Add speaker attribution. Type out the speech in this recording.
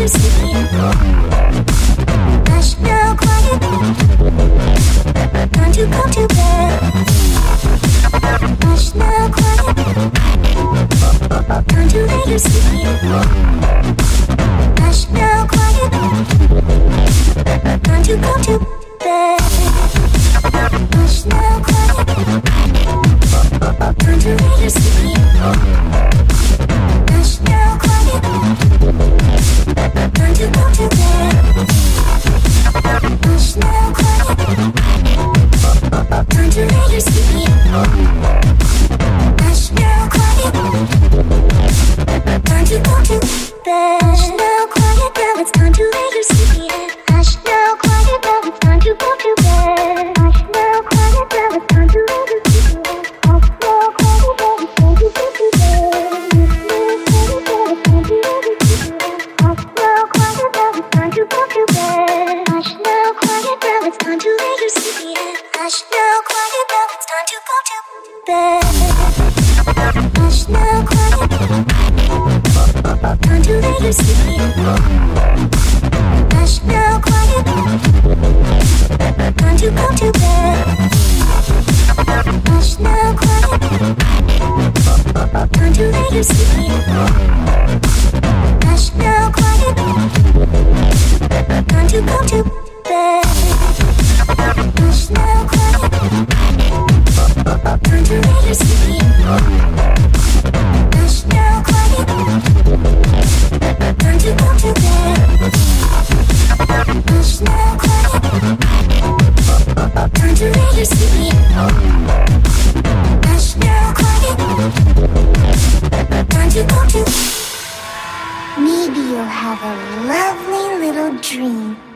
Speaker 1: to sleep. Hush now, quiet. Time to go to bed. Hush now, quiet. Time to lay to sleep. Hush now, quiet. Time to go to bed. Hush now, quiet. Time to lay to sleep. Hush now, quiet. Time to go to bed. Hush now, quiet. Time to lay to sleep. Hush now, quiet. Time to go to bed. Hush now, quiet. Now it's time to lay to sleep. Hush now, quiet. Now it's time to go to bed. Hush now, quiet. Now it's time to lay to sleep. Hush now, quiet. Now it's time to go to bed. Hush now, quiet. Now it's time to go to bed. Hush now, quiet. Now it's time to lay to sleep. Hush now, quiet. Now it's time to go to bed. Hush now, quiet. Time to lay to sleep. Hush now, quiet. Time to go to bed. Hush now, quiet. Time to lay to sleep. Hush now, quiet. Time to go to bed. Hush now, quiet. Time to lay to sleep. Hush now, quiet. Time to go to bed. Hush now, quiet. Time to lay to sleep. Hush now, quiet. Time to go to. Maybe you'll have a lovely little dream.